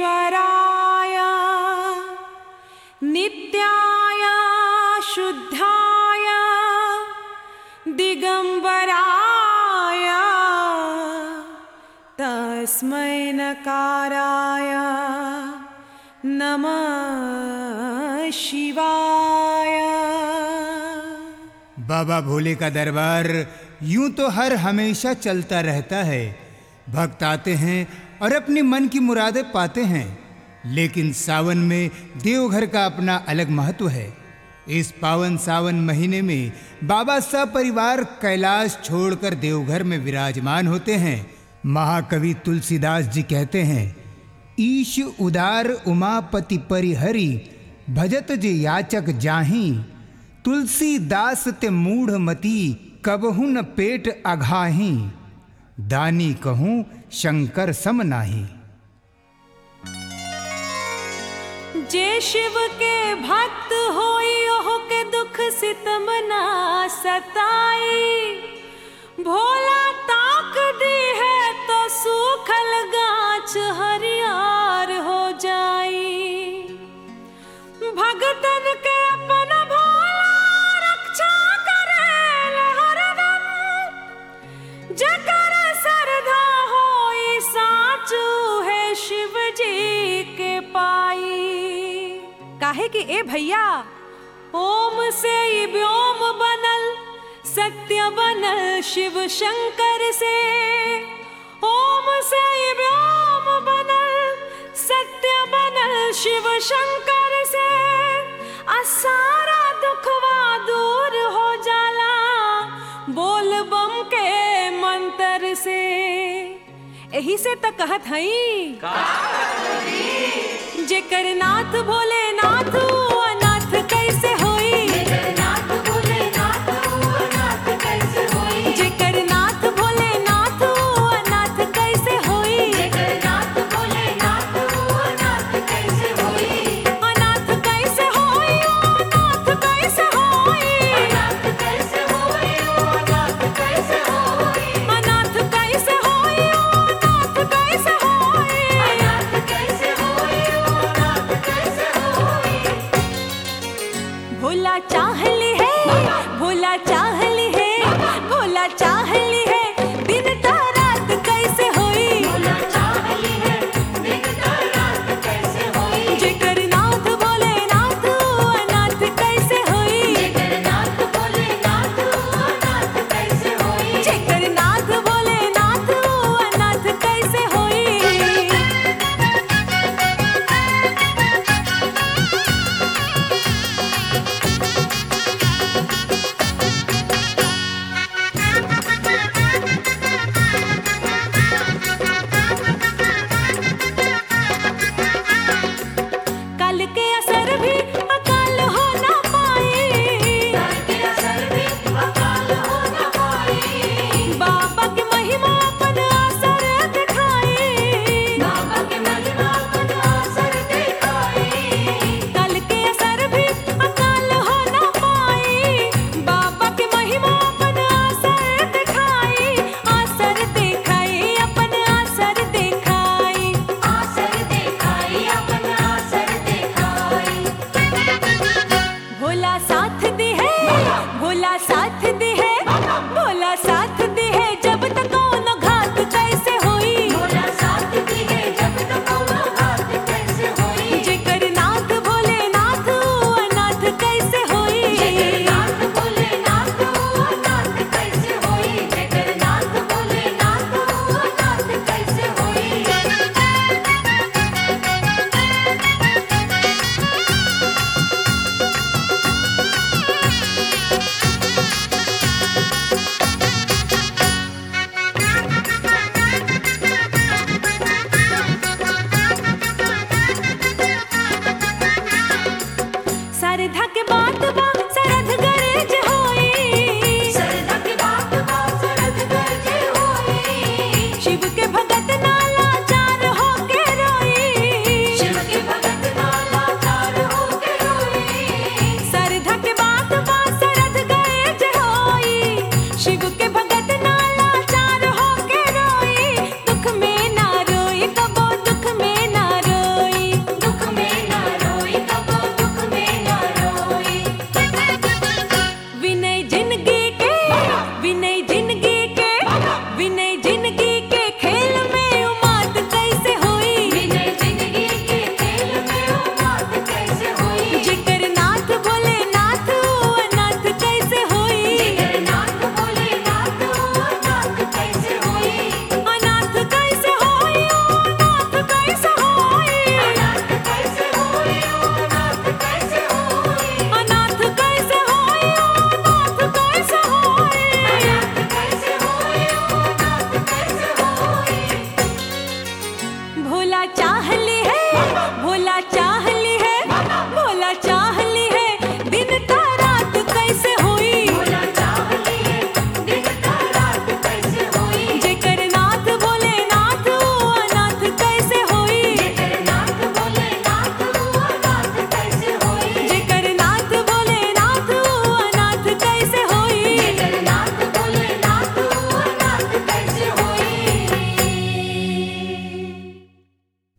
सर्वेश्वराय नित्याय शुद्धाय दिगंबराय तस्मै नकाराय नमः शिवाय। बाबा भोले का दरबार यूं तो हर हमेशा चलता रहता है। भक्त आते हैं और अपनी मन की मुरादें पाते हैं, लेकिन सावन में देवघर का अपना अलग महत्व है। इस पावन सावन महीने में बाबा सपरिवार कैलाश छोड़कर देवघर में विराजमान होते हैं। महाकवि तुलसीदास जी कहते हैं, ईश उदार उमापति परिहरि भजत जे याचक जाहि, तुलसीदास ते मूढ़ मति कबहु न पेट अघाहि, दानी कहूँ शंकर सम नाही। जे शिव के भक्त होई ओह के दुख सितम ना सताई, भोला ताक दी है तो सूखल गाछ हरियार हो जाई। भगतन के अपन भोला रक्षा करेल हरदम, जकर श्रद्धा होई साचू है शिव जी के पाई। काहे कि ए भैया ओम से ही व्योम बनल, सत्य बनल शिव शंकर से। ओम से ही व्योम बनल, सत्य बनल शिव शंकर से। सारा दुखवा दूर हो जाला बोल बम के मंत्र से। यही से त कहत हई जेकर नाथ भोले नाथ अनाथ कैसे होई, जेकर नाथ भोले नाथ अनाथ कैसे होई, जेकर नाथ भोले नाथ अनाथ कैसे होई, जेकर नाथ भोले नाथ अनाथ कैसे होई, अनाथ कैसे होई, अनाथ कैसे होई, अनाथ कैसे होई, अनाथ कैसे होई, अनाथ कैसे होई, अनाथ कैसे होई, अनाथ कैसे होई, अनाथ कैसे होई। भोला चाहली है, भोला चाहली